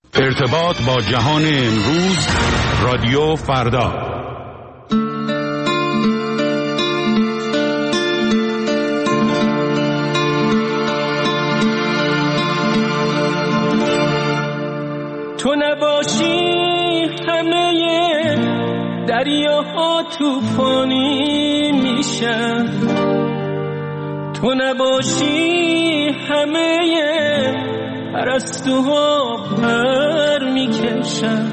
ارتباط با جهان امروز، رادیو فردا. تو نباشی همه دریاها طوفانی میشن، تو نباشی همه پرستوها پر میکشن،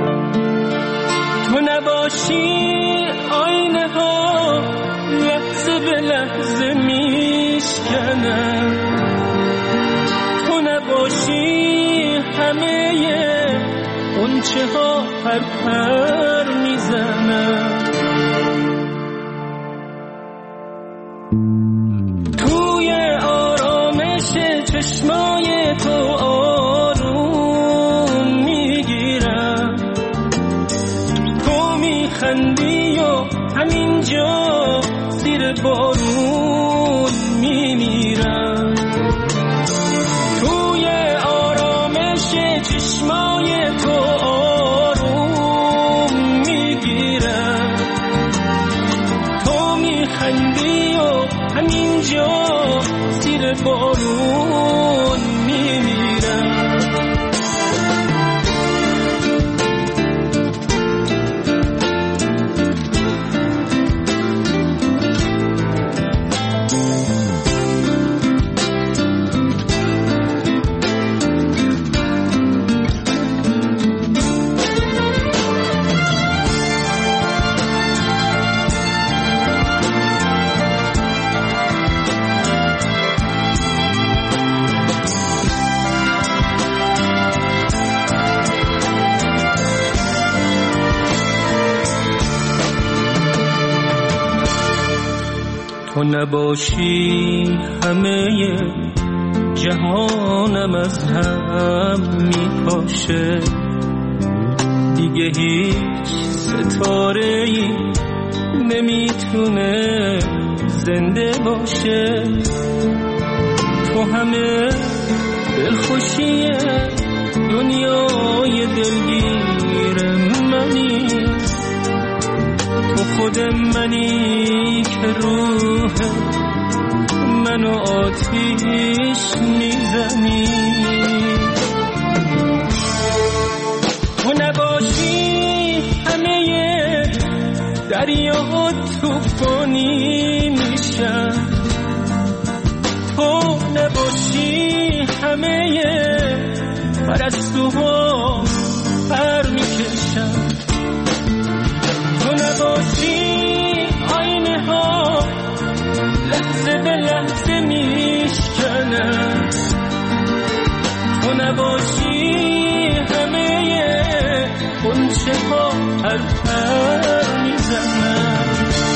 تو نباشی آینه ها لحظه به لحظه میشکنن، تو نباشی همه غنچه ها پر پر میزنن. توی آرامش چشمای تو آروم میگیرم، تو میخندی و همینجا زیر بارون میمیرم. توی آرامش چشمای تو آروم میگیرم، تو میخندی و همینجا زیر بارون میمیرم. تو نباشی همه جهانم از هم میپاشه، دیگه هیچ ستاره‌ای نمیتونه زنده باشه. تو همه دلخوشی دنیای دلگیر منی، تو خود منی که روح منو آتیش میزنی. تو نباشی همه دریاها طوفانی میشن، تو نباشی همه پرستوها پر میکشن، تو نباشی آینه ها لحظه به لحظه میشکنن، تو نباشی همه غنچه ها پر پر میزنن.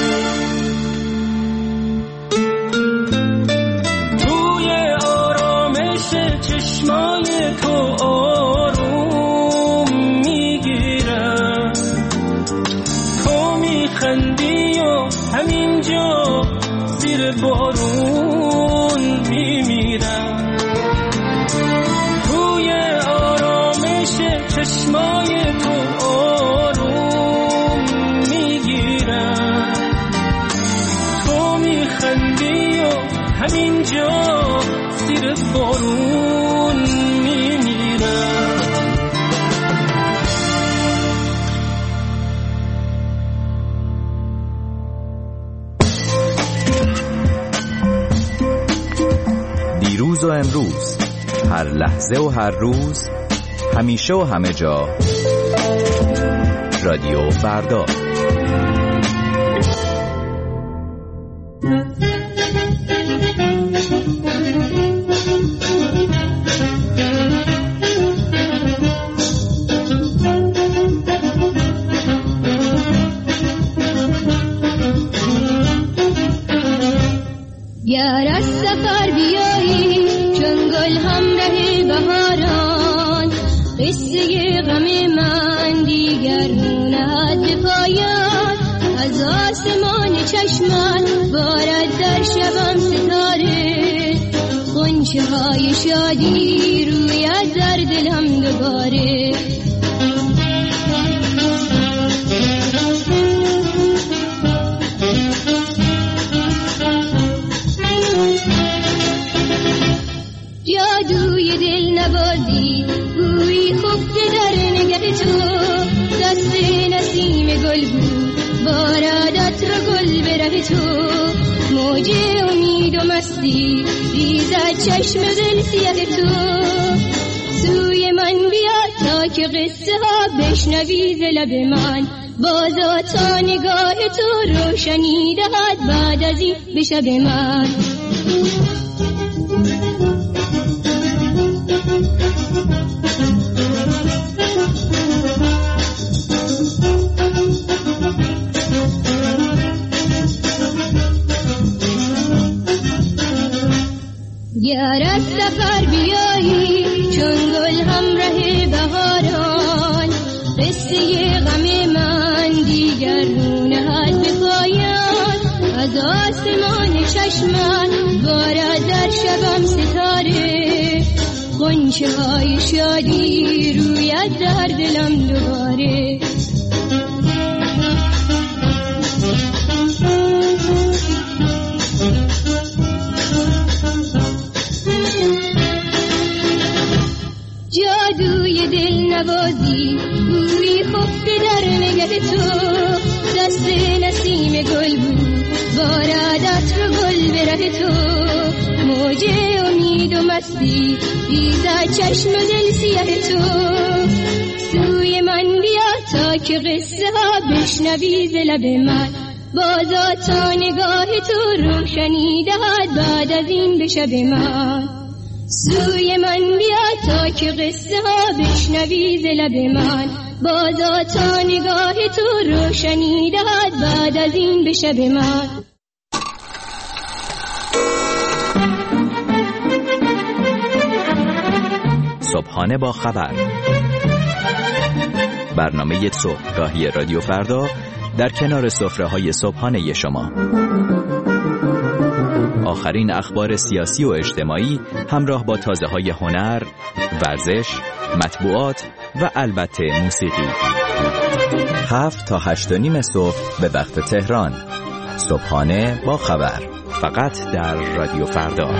توی آرامش چشمای تو آروم میگیرم، تو میخندی و همینجا زیر بارون میمیرم. توی آرامش چشمای تو آروم میگیرم، تو میخندی و همینجا زیر بارون میمیرم. دیروز و امروز، هر لحظه و هر روز، همیشه و همه جا، رادیو فردا. گر از سفر بیایی چون گل همراه بهاران، قصه غم من دیگر نهد پایان. از آسمان چشمت بارد در شبم ستاره، غنچه های شادی رویت در دلم دوباره. جادوی دل نوازی بوی خفته در نگه تو، دست نسیم گل بود بارد عطر گل به ره تو، موج امید و مستی ریزد چشم دل سیاه تو. سوی من بیا تا که قصه ها بشنوی ز لب من، بازا تا نگاه تو روشنی دهد بعد از این به شب من. گر از سفر بیایی چون گل همراه بهاران، قصه غم من دیگر رو نهد به پایان. از آسمان چشمم بارد در شبم ستاره، غنچه های شادی روید در دلم دوباره. جادوی دل نوازی بوی خفته در نگه تو، دست نسیم گل بود بارد عطر گل به ره تو، موج امید و مستی ریزد چشم دل سیاه تو. سوی من بیا تا که قصه ها بشنوی ز لب من، بازا تا نگاه تو روشنی دهد بعد از این به شب من. سوی من بیا تا که قصه ها بشنوی ز لب من، بازا تا نگاه تو روشنی دهد بعد از این به شب من. صبحانه با خبر، برنامه صبحگاهی رادیو فردا در کنار سفره‌های صبحانه شما. آخرین اخبار سیاسی و اجتماعی همراه با تازه‌های هنر، ورزش، مطبوعات و البته موسیقی. 7 تا 8:30 صبح به وقت تهران. صبحانه با خبر، فقط در رادیو فردا.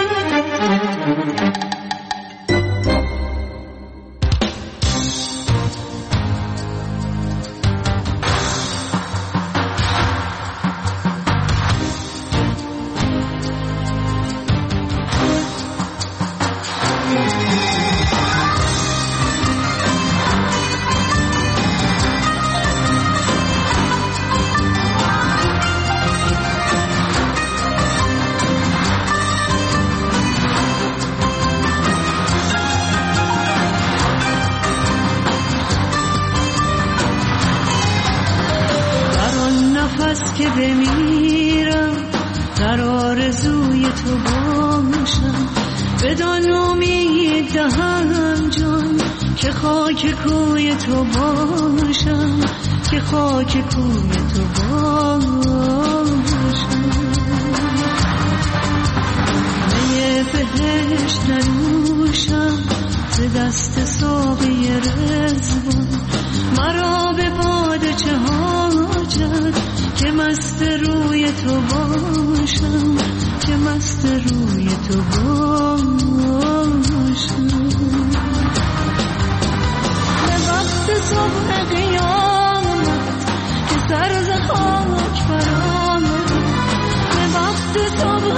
که بمیرم در آرزوی تو باشم، بدان امید دهم جان که خاک کوی تو باشم، که خاک کوی تو باشم. می بهشت ننوشم ز دست ساقی رضوان، مرا به باده چه حاجت که مست روی تو باشم، که مست روی تو باشم. به وقت صبح قیامت که سر ز خاک برآمد، به وقت صبح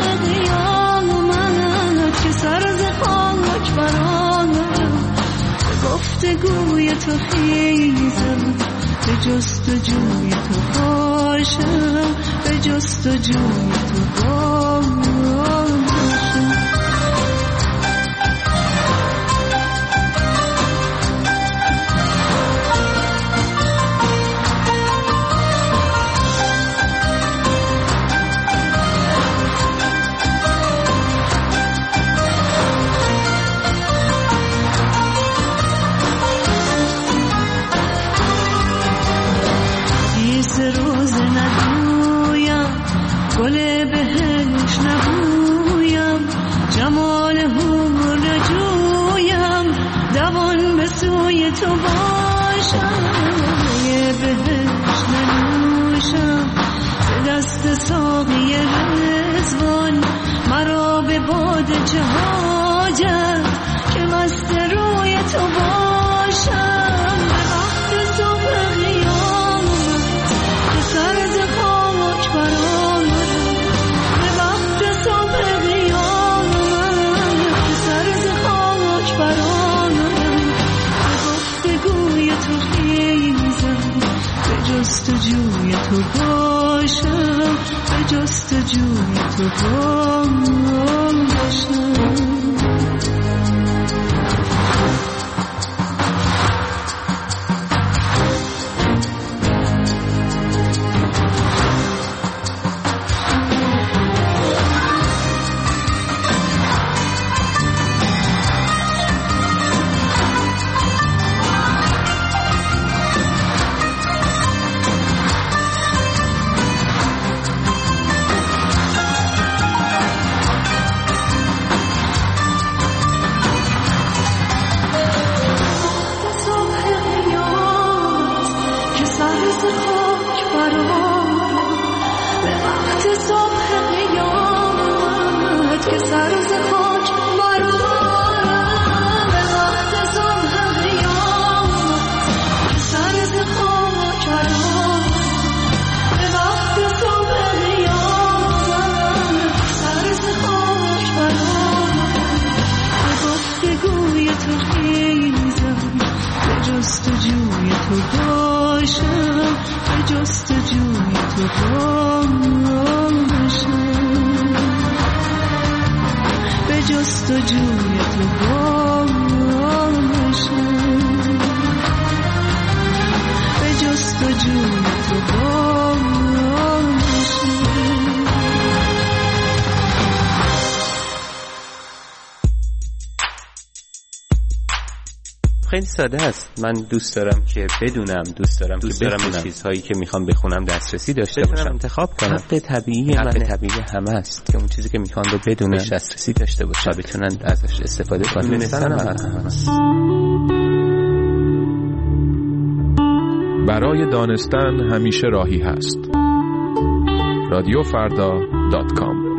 قیامت که سر ز خاک برآمد، به گفتگوی تو خیزم، به جستجوی تو باشم، به جستجوی تو باشم. گل بهش نبود جوی تو باشم، یه بهش ننوشم به دست ساقی رضوان، مرا به باد چه حاجت که مست روی تو باشم. به وقت صبح قیامت که سر ز خاک برآمدم، به وقت صبح قیامت که سر ز خاک برآمدم، به گفتگوی تو خیزم، به جستجوی تو باشم، به جستجوی تو باشم. خیلی ساده است. من دوست دارم که بدونم، دوست دارم به چیزهایی که میخوام بخونم دسترسی داشته باشم، انتخاب کنم. حق طبیعی همه است که اون چیزی که میخوان رو بدونن، دسترسی داشته باشن، بتونن ازش استفاده کنن. دونستن هست. برای دانستن همیشه راهی هست. رادیوفردا.com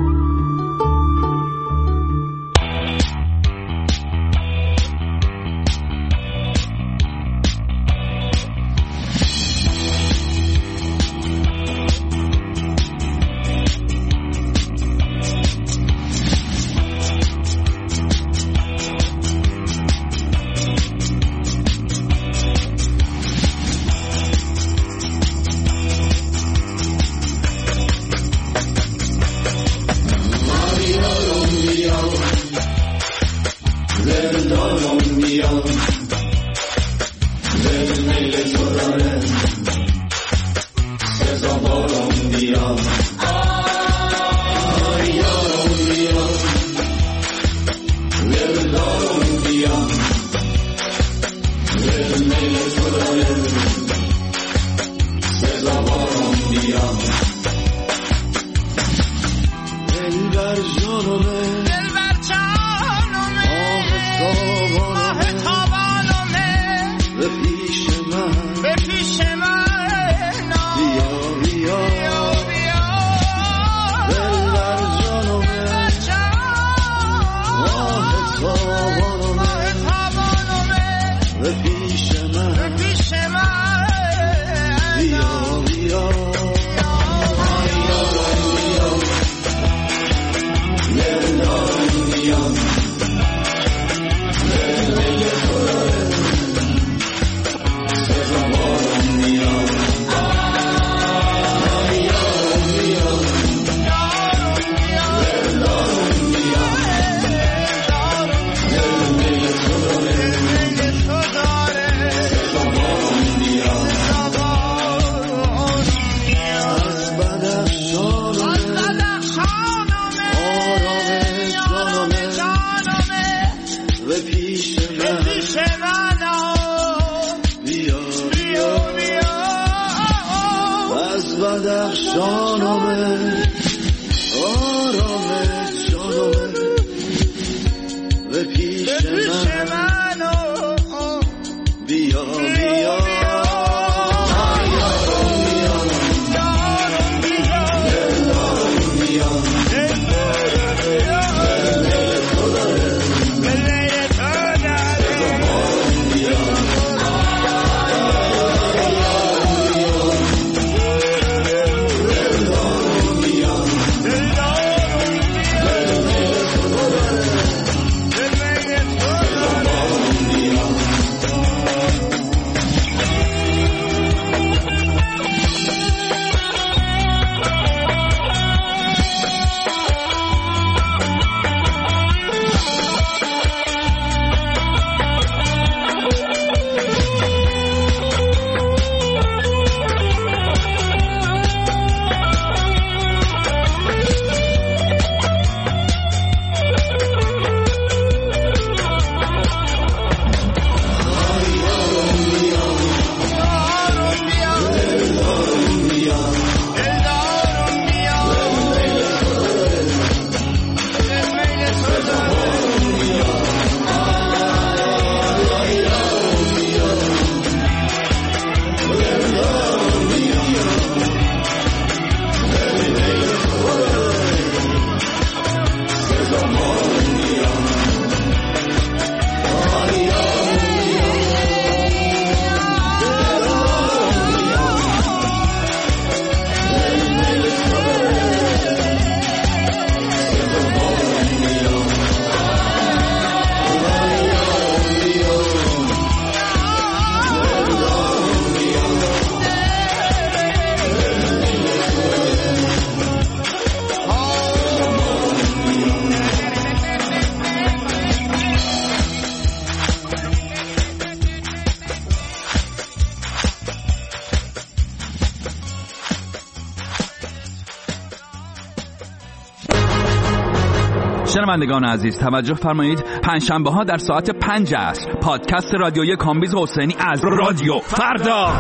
شنوندگان عزیز توجه فرمایید، پنجشنبه ها در ساعت 5 عصر پادکست رادیویی کامبیز حسینی از رادیو فردا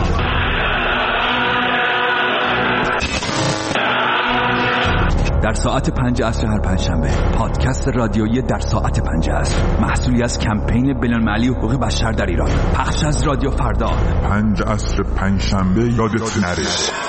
در ساعت 5 عصر هر پنجشنبه. پادکست رادیویی در ساعت 5 عصر محصولی از کمپین بین‌المللی حقوق بشر در ایران، پخش از رادیو فردا. 5 عصر پنجشنبه یادت نره.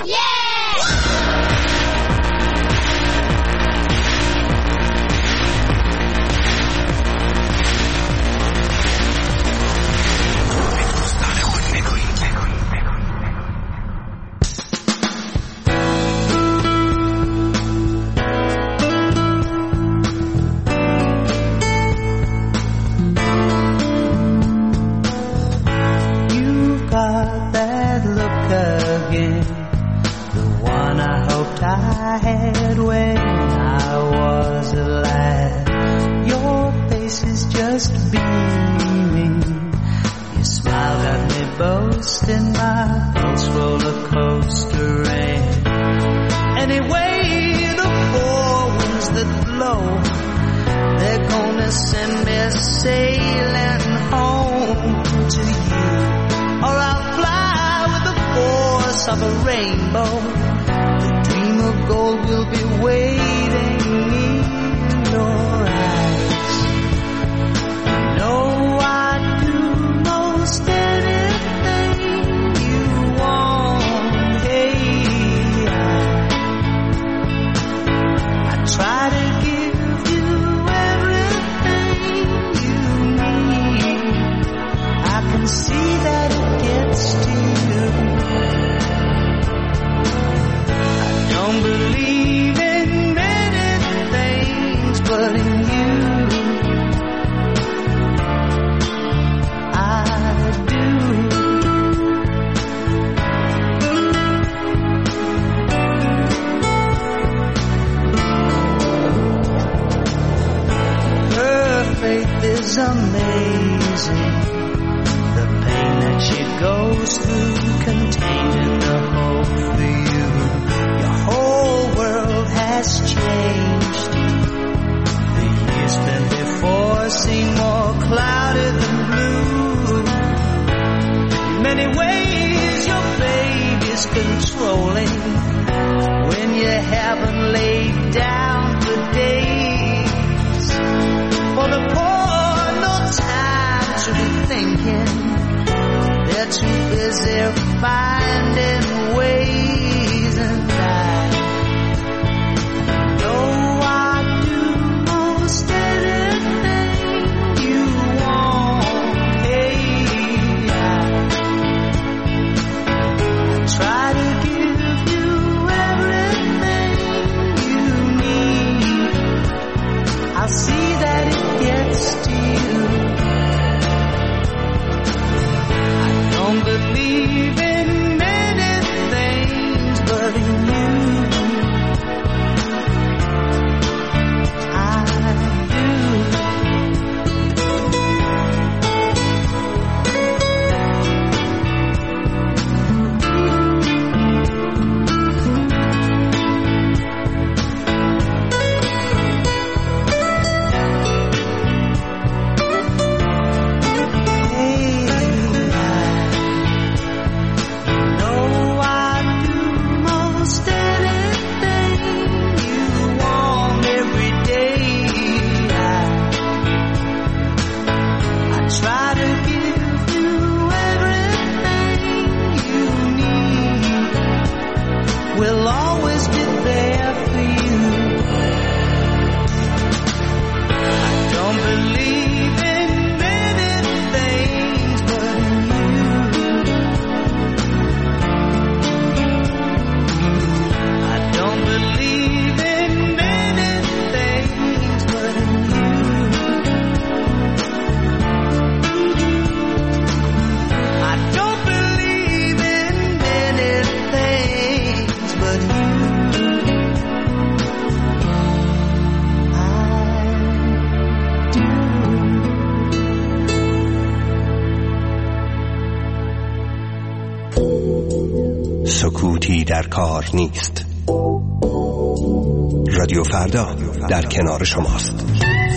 سکوتی در کار نیست. رادیو فردا در کنار شماست.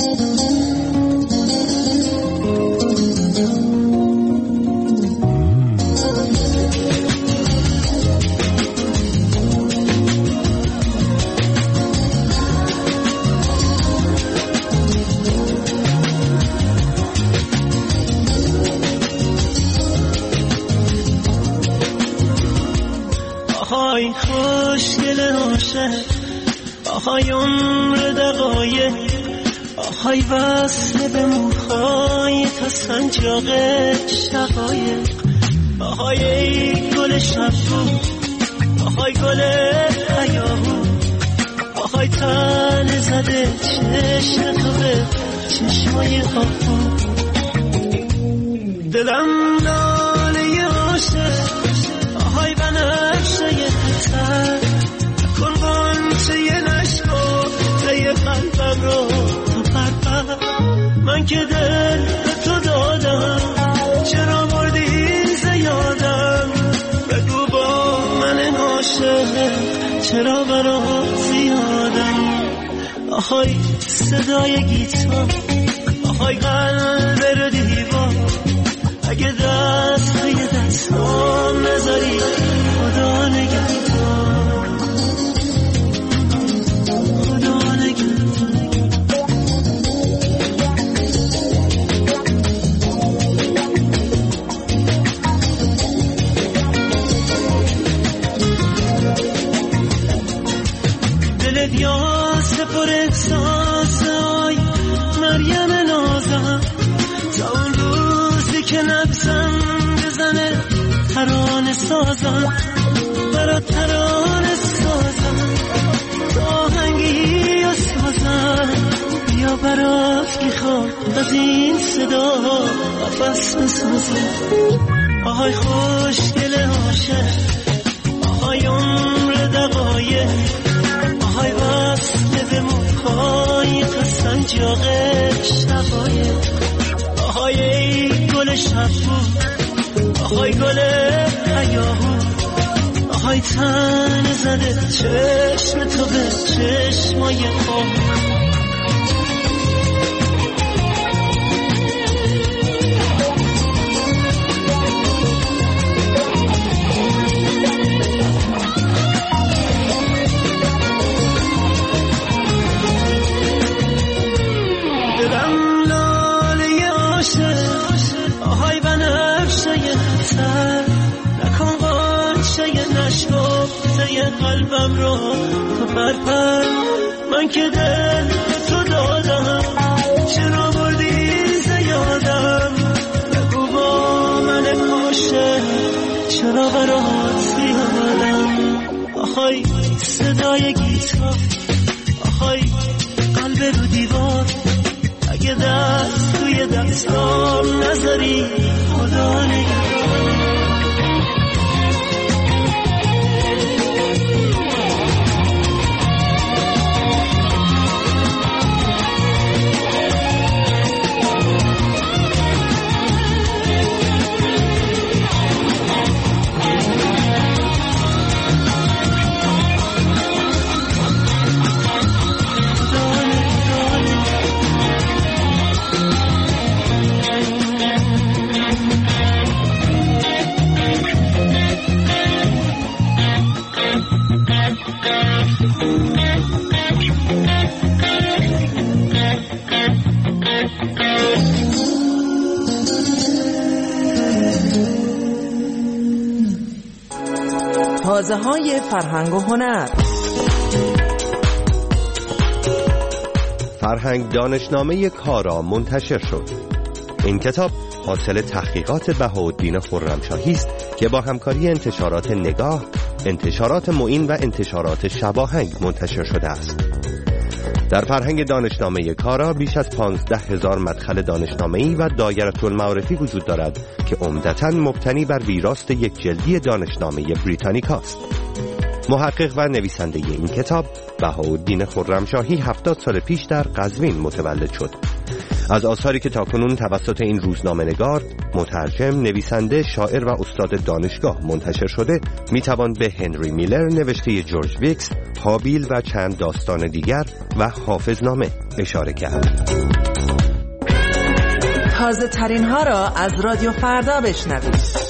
آهای خوشگل عاشق، آهای عمر دقایق، آهای وصل به موهای تا سنجاق شقایق، آهای ای گل شبو، آهای گل حیاهو، آهای تن زده چشم تو به چشمای آهو. دلم ناله عاشق، آهای بنفشه تر، کن غنچه نشکفته قلبم رو تو پرپر. من که دل به تو دادم، چرا مردی زیادم؟ بگو با من عاشق، چرا برات زیادم؟ آهای صدای گیتار، آهای قلب رو دیوار، اگه دست توی دستام نذاری خدا نگهدار، خدا نگهدار. دلت یاس پر احساس، آی مریم نازم، تا اون روزی که نبزم بزنه ترانه سازم، برات ترانه سازم، آهنگی و سازم، بیا برات که خواب از این صدا قفس بسازم. آهای خوشگل عاشق، آهای عمر دقایق، آهای وصل به موهای تا سنجاق شقایق، آهای ای گل شبو، آهای گل حیاهو، آهای تن زده چشم تو به چشمای آهو. قلبم رو تو پرپر. من که دل به تو دادم، چرا بردی زیادم؟ بگو با من عاشق، چرا برات زیادم؟ آهای صدای گیتار، آهای قلب رو دیوار، اگه دست توی دستام نذاری خدا نگهدار. تازه‌های فرهنگ و هنر. فرهنگ دانشنامه کارا منتشر شد. این کتاب حاصل تحقیقات بهاءالدین خرمشاهی است که با همکاری انتشارات نگاه، انتشارات معین و انتشارات شواهنگ منتشر شده است. در فرهنگ دانشنامه کارا بیش از 15,000 مدخل دانشنامه‌ای و دایره المعارفی وجود دارد که عمدتاً مبتنی بر ویراست یک جلدی دانشنامه بریتانیکا است. محقق و نویسنده این کتاب بهاءالدین خرمشاهی 70 سال پیش در قزوین متولد شد. از آثاری که تاکنون توسط این روزنامه‌نگار، مترجم، نویسنده، شاعر و استاد دانشگاه منتشر شده میتوان به هنری میلر نوشته جورج ویکس، هابیل و چند داستان دیگر و حافظنامه اشاره کرد. تازه ترین ها را از رادیو فردا بشنوید.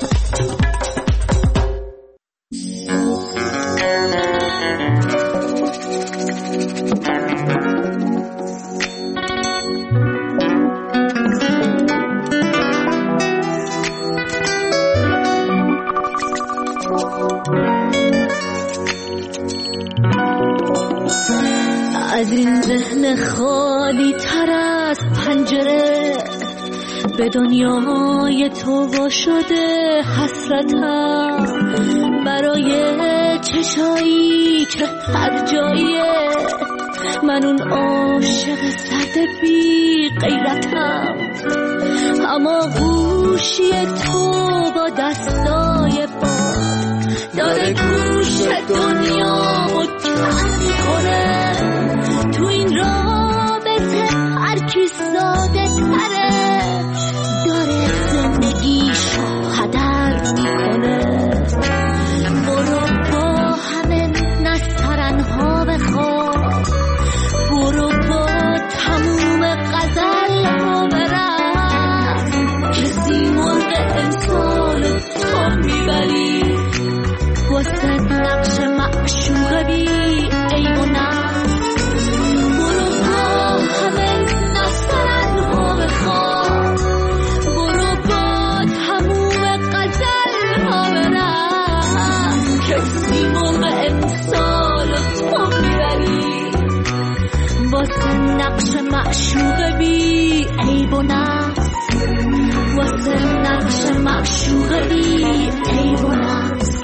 از این ذهن خالی تر از پنجره به دنیای تو وا شده حسرتم، برای چشایی که هر جاییه من اون عاشق سرد بی غیرتم، اما گوشی تو با دستای باد داره گوش دنیامو کم میکنه. تو این رابطه هر کی ساده تره داره زندگیشو هدر میکنه. برو با همه نسترنها بخواب، برو با تموم غزل ها برقص، کسی مرغ امسال تو میبری واسه نقش معشوق بی عیب و نقص. برو با همه نسترنها بخواب، برو با تموم غزل ها برقص، کسی مرغ امسال تو میبری واسه نقش معشوق بی عیب و نقص، واسه نقش معشوق بی عیب و نقص.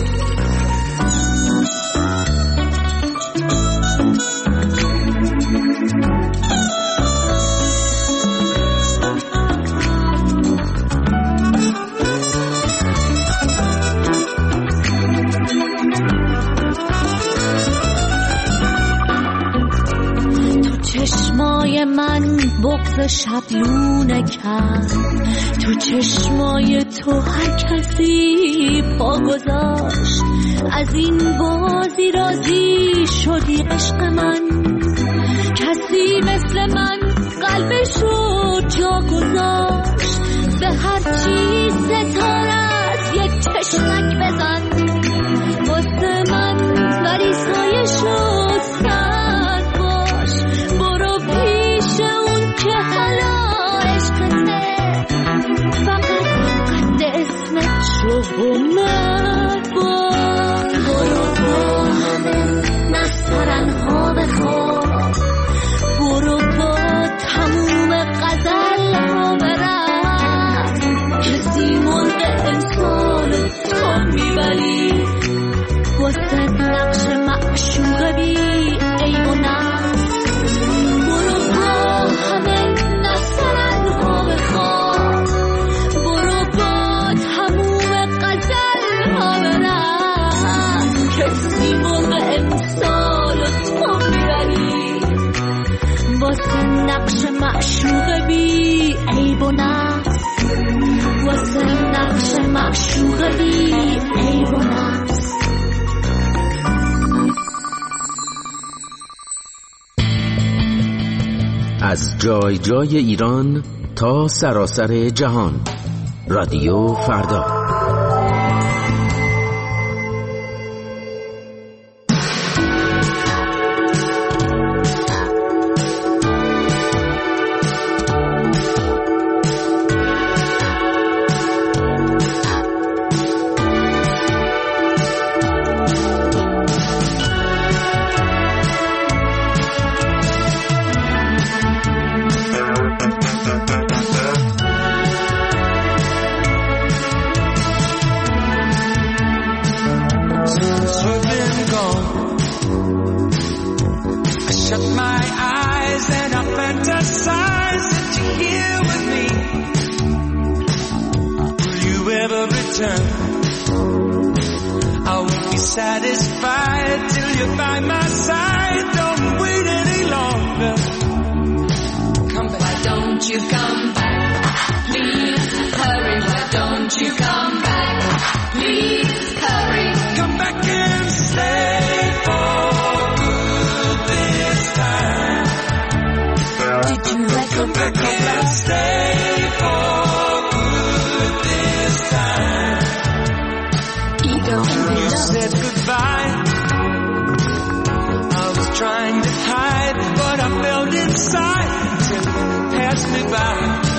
چشمای من بغض شبلونه کرد، تو چشمای تو هر کسی پا گذاشت، از این بازی راضی شدی عشق من، کسی مثل من قلبشو جا گذاشت، به هر چیز ستاره از یک چشمک بزن واسه من ولی سایشو سرد باش. برو پیش اون که حالا عشقته، فقط قد اسمت شو مرد باش. برو با همه نسترنها بخواب، برو با تموم غزل ها برقص، کسی مرغ امسال تو میبری واسه نقش معشوق بی عیب و نقص. برو با همه نسترنها بخواب، برو با تموم غزل ها برقص، کسی مرغ امسال تو میبری واسه نقش معشوق بی عیب و نقص، واسه نقش معشوق بی عیب و نقص. از جای جای ایران تا سراسر جهان، رادیو فردا. you come back? Please hurry, why don't you come back? Please hurry, come back and stay for good this time. Did you like come back and stay for good this time? Ego you said goodbye. I was trying to hide what I felt inside until you passed me by.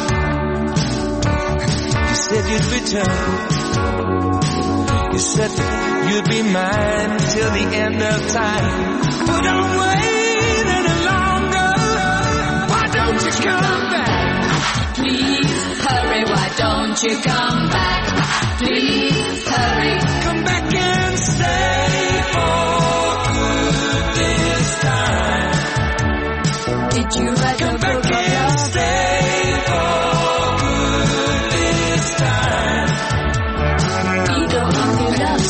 You said you'd return. You said that you'd be mine till the end of time. But don't wait any longer. Why don't you come back? Please hurry, why don't you come back? Please hurry, come back and stay for good this time. Did you write come back and stay for good this time? Ego only loves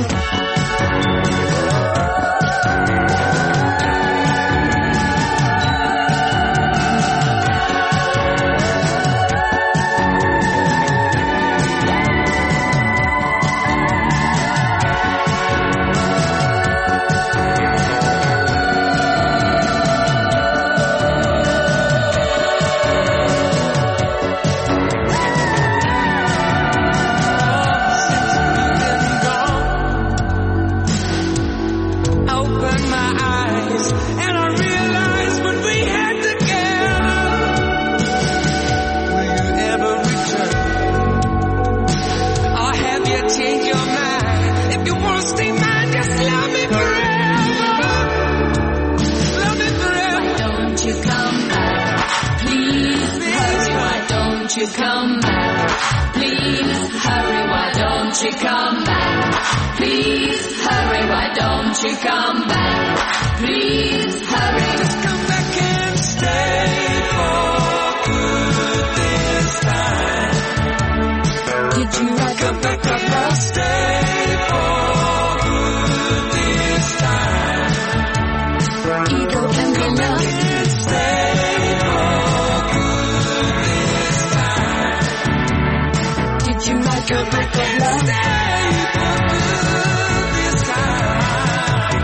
come back. Please hurry, why don't you come back? Please hurry, why don't you come back? Please hurry, just come back and stay for good this time. Did you write come back and stay for good this time? Ego can be loved. Stay for good this time. Did you write come back and stay for good this time?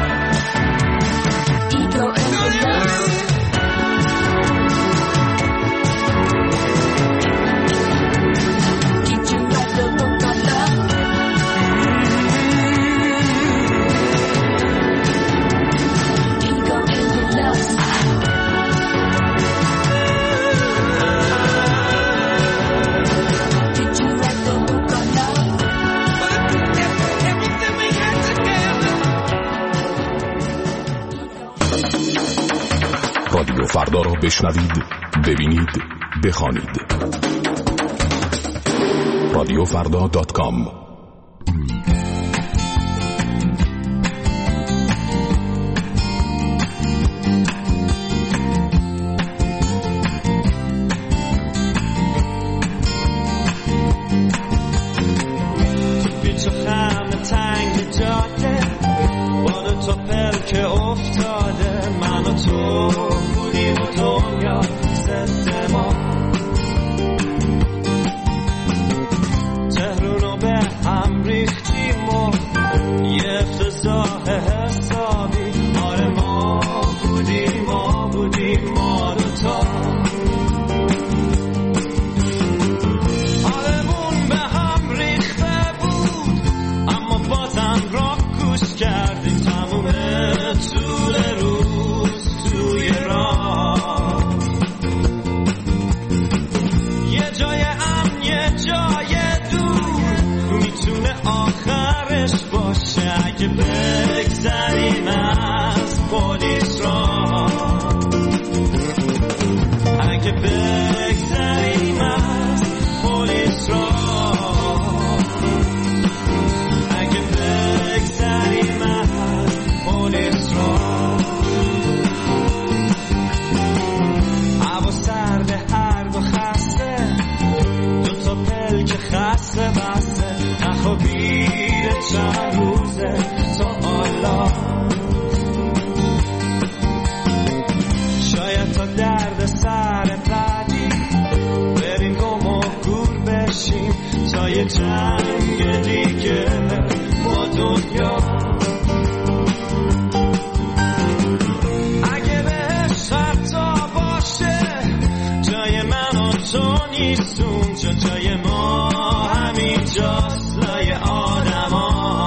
Ego and the love. Did you write the book of love? Ego and the love. Did you write the book of love? Everything we had together. رادیو فردا را بشنوید، ببینید، بخوانید. رادیوفردا.com. پیچ و خم تنگ جاده با دو تا پلک افتاده من و تو بودیم و دنیا ضد ما تهرونو به هم ریختیم و یه افتضاح حسابی آره ما بودیم ما دوتا حالمون به هم ریخته بود اما بازم را گوش کردیم تموم طول روز توی راه یه جای امن یه جای دور میتونه آخرش باشه اگه بگذریم از پلیس را اگه بگذریم از پلیس را اگه بگذریم از پلیس را هوا سرد هر دو خسته دو تا پلک خسته بسته نخوابیده چند روزه تا حالا شاید تا درد سر بعدی یه جنگ دیگه با دنیا. اگه بهش حتی باشه جای من و تو نیست اونجا، جای ما همین جاست لای آدما.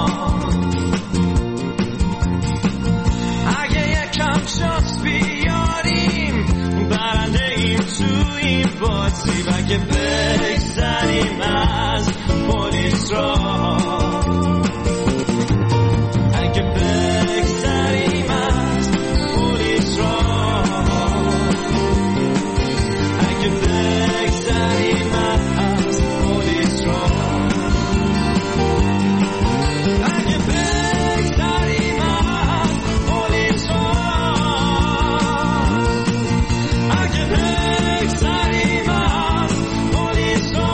اگه یکم شاست بیاریم برنده ایم تو این بازی، و اگه بگذریم از پلیس را، اگه بگذریم از پلیس را، اگه بگذریم از پلیس را، اگه بگذریم از پلیس را، اگه بگذریم از پلیس را،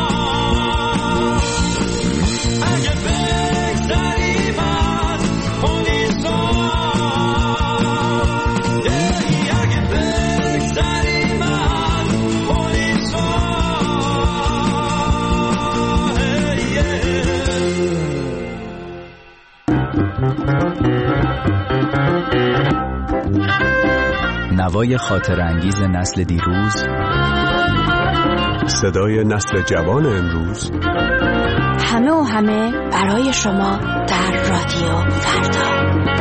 اگه بگذریم از پلیس را، اگه بگذریم از پلیس را. نوای خاطر انگیز نسل دیروز، صدای نسل جوان امروز، همه و همه برای شما در رادیو فردا.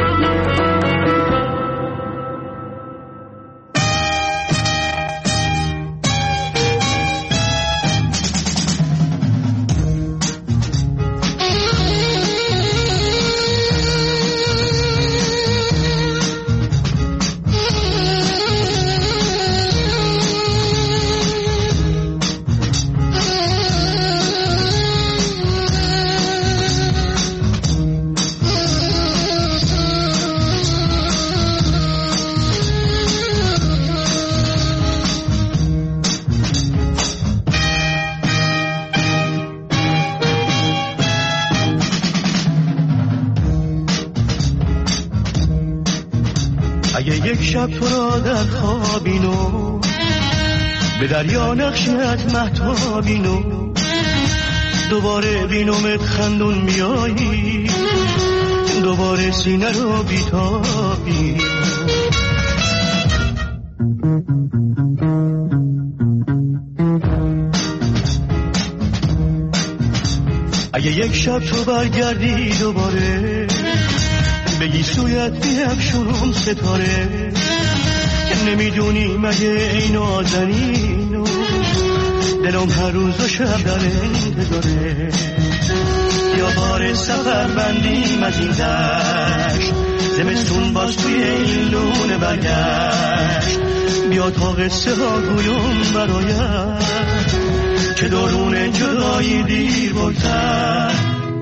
اگه یک شب تو را در خوابینو به دریا نقشت مهتابینو، دوباره بینومت خندون میایی، دوباره سینه رو بیتابی. اگه یک شب تو برگردی دوباره بگی سویت بیفشونم ستاره، نمیدونی مگه ای نازنینو دلم هر روز و شب در انتظاره. یا بار سفر بندیم از این دشت، زمستون باز توی این لونه برگشت. بیا تا قصه ها گویم برایت که درون جدایی دیر بگذر.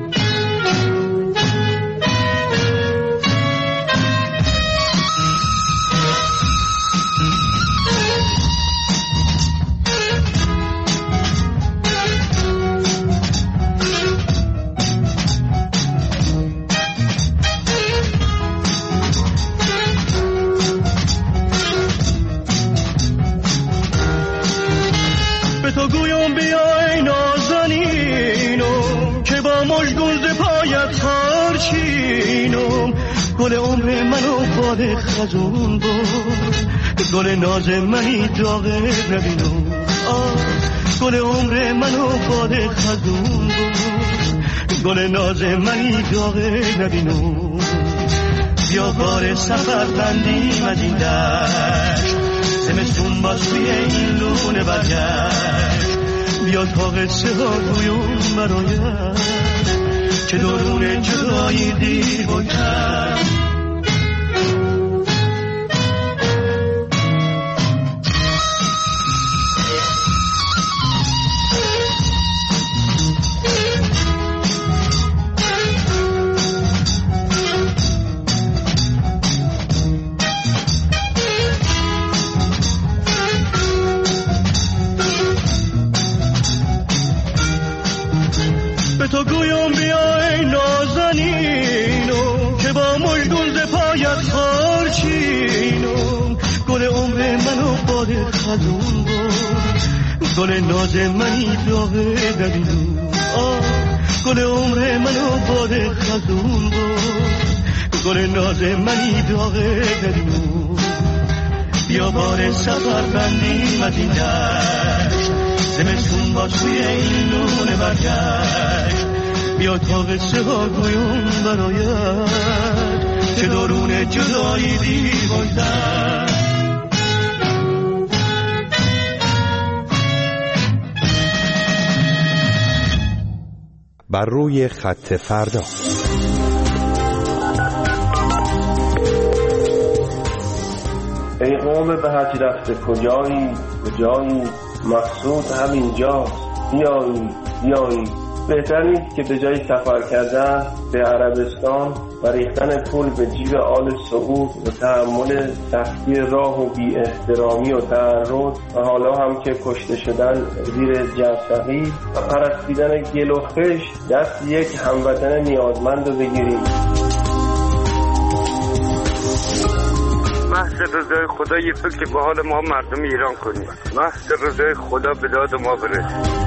تو گویم بیای نازنینم که با مژگون پایت خارچینم، گل عمر منو باد خزون بود، گل ناز منی داغه نبینم. گل عمر منو باد خزون بود، گل ناز منی داغه نبینم. بیا بار سفر بندیم از این دشت، زمستون باز توی این لونه برگشت. بیا تا قصه ها گویم برایت که درون جدایی دیر بگذر. تو گویم بیای نازنینم که با مژگون ز پایت خارچینم، گل عمر منو باد خزون بود، گل ناز منی داغه نبینم. گل عمر منو باد خزون بود، گل ناز منی داغ دلون. بیا بار سفر بندیم از این دشت، زمستون با توی این نونه برگشت. بیا تا قصه ها گویم برایت، که درون جدایی دیوانتر. بر روی خط فردا. ای قوم به حج رفته کجایی کجایی، مقصود همینجاست بیایی. بهتر نیست که به جای سفر کردن به عربستان و ریختن پول به جیب آل سعود و تحمل سختی راه و بی احترامی و تعرض و حالا هم که کشته شدن زیر جرثقیل و پرستیدن گل و خشت دست یک هموطن نیازمند رو بگیریم. محض رضای خدا یه فکر به حال ما مردم ایران کنیم. محض رضای خدا به داد ما برسید.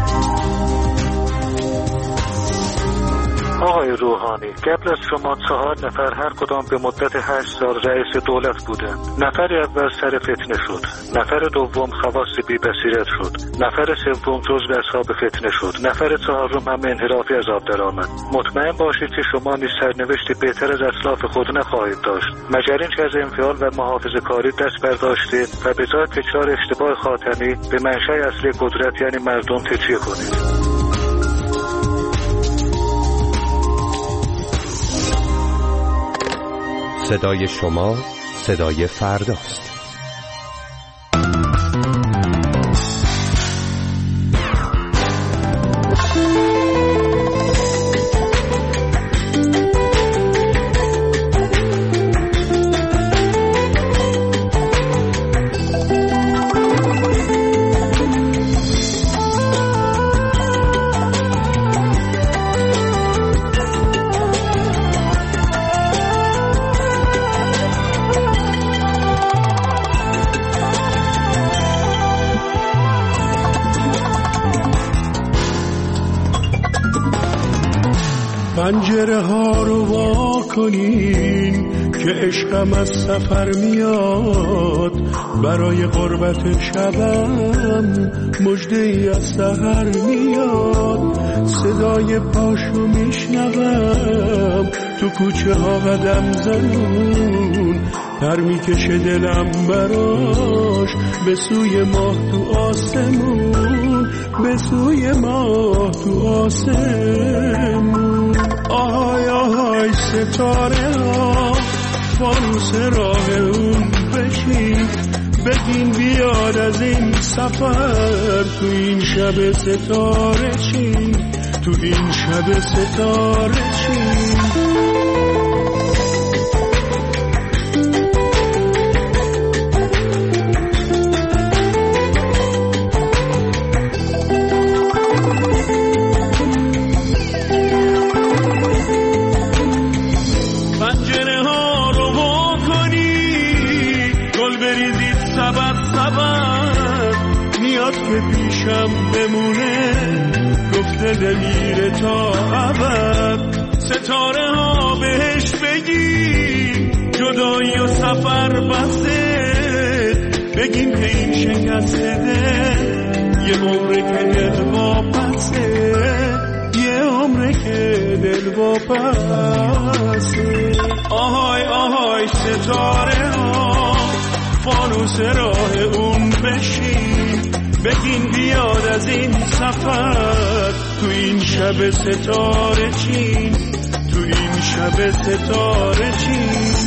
آقای روحانی، قبل از شما 4 نفر هر کدام به مدت 8 سال رئیس دولت بودند. نفر اول سر فتنه شد، نفر دوم خواص بی بصیرت شد، نفر سوم جزو اصحاب فتنه شد، نفر چهارم هم انحرافی از آب درآمد. مطمئن باشید که شما نیز سرنوشتی بهتر از اسلاف خود نخواهید داشت، مگر اینکه از انفعال و محافظه کاری دست برداشتید و به جای تکرار اشتباه خاتمی به منشأ اصلی قدرت یعنی مردم تکیه کنید. صدای شما صدای فرداست. پنجره ها رو وا کنین که عشقم از سفر میاد، برای قربت شبم مژده ای از سحر میاد. صدای پاشو میشنوم تو کوچه ها قدم زنون، پر میکشه دلم براش به سوی ماه تو آسمون، به سوی ماه تو آسمون. آهای آهای ستاره ها فانوس راه اون بشین، بگین بیاد از این سفر تو این شب ستاره چین، تو این شب ستاره چین. که پیشم بمونه گفته نمیره تا ابد. ستاره ها بهش بگی جدایی و سفر بسته، بگیم که این شکسته دل یه عمره که دل واپسه، یه عمره که دل واپسه. آهای آهای ستاره ها فانوس راه اون بشین، بگین بیاد از این سفر تو این شب ستاره چین، تو این شب ستاره چین.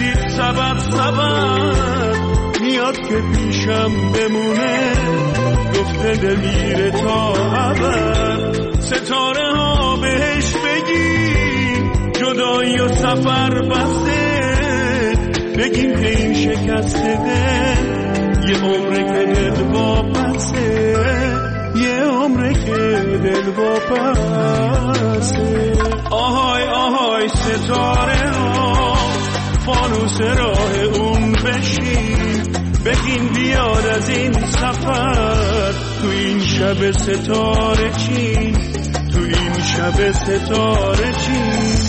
که پیشم بمونه گفته دل میره تا ابد. ستاره ها بهش بگیم جدایی و سفر بسته، بگیم که این شکسته دل یه عمره که دل واپسه، یه عمره که دل واپسه. آهای آهای ستاره ها فانوس راه اون بشین، بگین بیاد از این سفر تو این شب ستاره چین، تو این شب ستاره چین.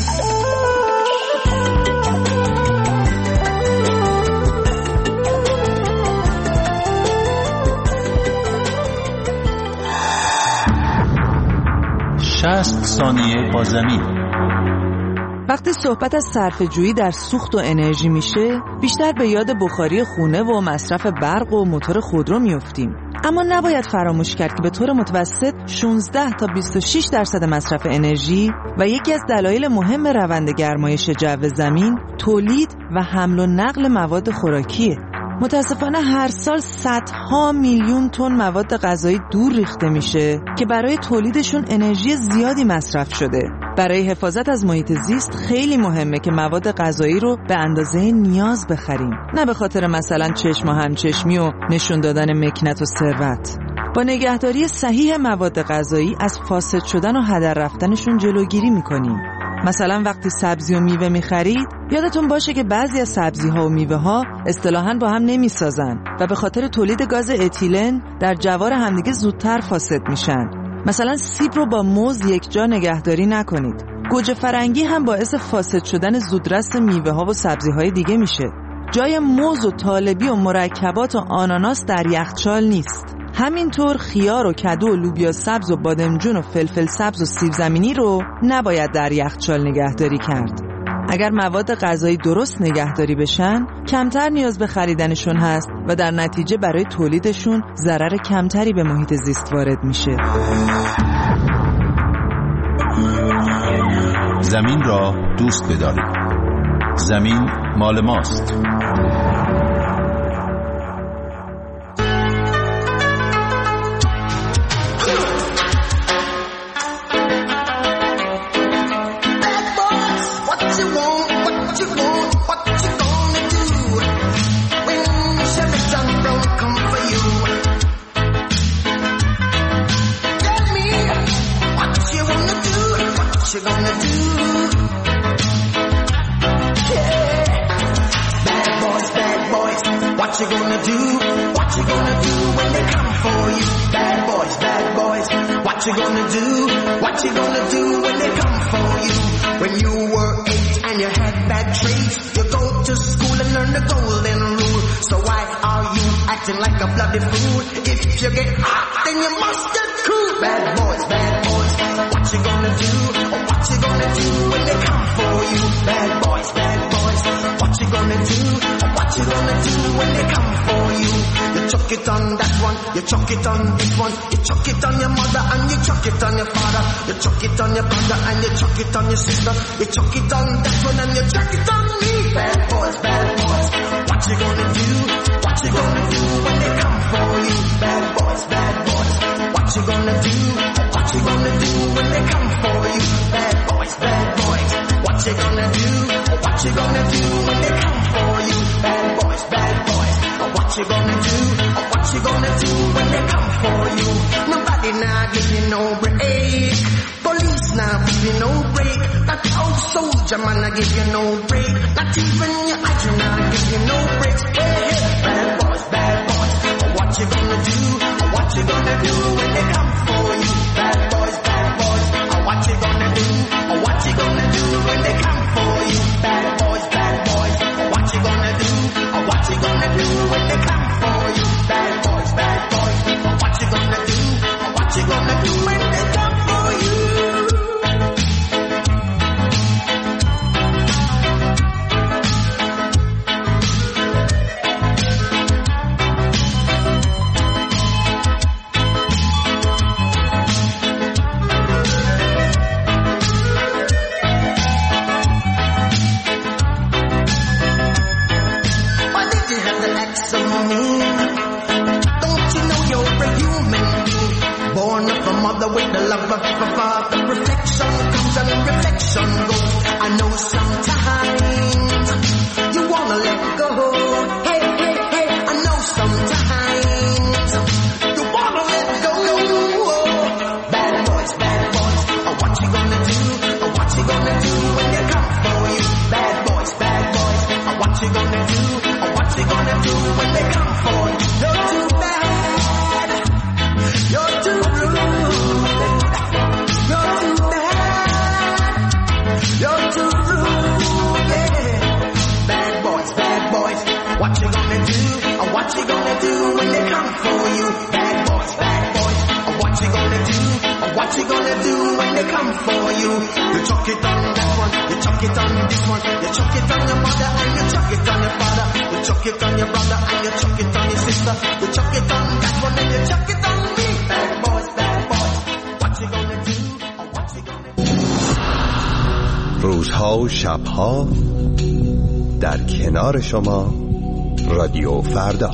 ثانیه با زمین. وقتی صحبت از صرفه‌جویی در سوخت و انرژی میشه، بیشتر به یاد بخاری خونه و مصرف برق و موتور خودرو میافتیم. اما نباید فراموش کرد که به طور متوسط 16 تا 26% مصرف انرژی و یکی از دلایل مهم روند گرمایش جو زمین تولید و حمل و نقل مواد خوراکیه. متاسفانه هر سال صدها میلیون تن مواد غذایی دور ریخته میشه که برای تولیدشون انرژی زیادی مصرف شده. برای حفاظت از محیط زیست خیلی مهمه که مواد غذایی رو به اندازه نیاز بخریم، نه به خاطر مثلا چشم و همچشمی و نشون دادن مکنت و ثروت. با نگهداری صحیح مواد غذایی از فاسد شدن و هدر رفتنشون جلوگیری میکنیم. مثلا وقتی سبزی و میوه میخرید یادتون باشه که بعضی از سبزی ها و میوه ها اصطلاحاً با هم نمیسازن و به خاطر تولید گاز اتیلن در جوار همدیگه زودتر فاسد میشن. مثلا سیب رو با موز یک جا نگهداری نکنید. گوجه فرنگی هم باعث فاسد شدن زودرس میوه ها و سبزی های دیگه میشه. جای موز و طالبی و مرکبات و آناناس در یخچال نیست. همینطور خیار و کدو و لوبیا سبز و بادمجون و فلفل سبز و سیب زمینی رو نباید در یخچال نگهداری کرد. اگر مواد غذایی درست نگهداری بشن، کمتر نیاز به خریدنشون هست و در نتیجه برای تولیدشون ضرر کمتری به محیط زیست وارد میشه. زمین را دوست بدارید. زمین مال ماست. What you gonna do? What you gonna do when they come for you? Bad boys, what you gonna do? What you gonna do when they come for you? When you were 8 and you had bad traits, you go to school and learn the golden rule. So why are you acting like a bloody fool? If you get hot, then you must get cool. Bad boys, what you gonna do? Or what you gonna do when they come for you? Bad boys, what you gonna do? Or what you gonna do when they come for you? You chuck it on that one, you chuck it on this one, you chuck it on your mother and you chuck it on your father, you chuck it on your brother and you chuck it on your sister, you chuck it on that one and you chuck it on me. Bad boys, what you gonna do? What you gonna do when they come for you? Bad boys, what you gonna do? What you gonna do when they come for you? Bad boys, what you gonna do? What you gonna do when they come for you? Bad boys, what you gonna do? What you gonna do when they come for you? Nobody now give you no break. Police now give you no break. That old soldier man I give you no break. Not even your idol now give you no breaks. Hey, bad boys, what you gonna do? What you gonna do when they come for you? Bad boys, what you gonna do? What you gonna do when they come for you? Bad boys, what you gonna do? What you gonna do when they come for you? Bad boys, what you gonna do? What you gonna do when they come for you? come for you. You chuck it on that one, you chuck it on this one, you chuck it on your mother and you chuck it on your father, you chuck it on your brother and you chuck it on your sister, you chuck it on that one and you chuck it on me. Bad boys, what you gonna do? What you gonna do? روزها و شبها در کنار شما رادیو فردا.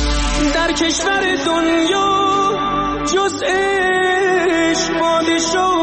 کشور دنیا جز عشق ماده شد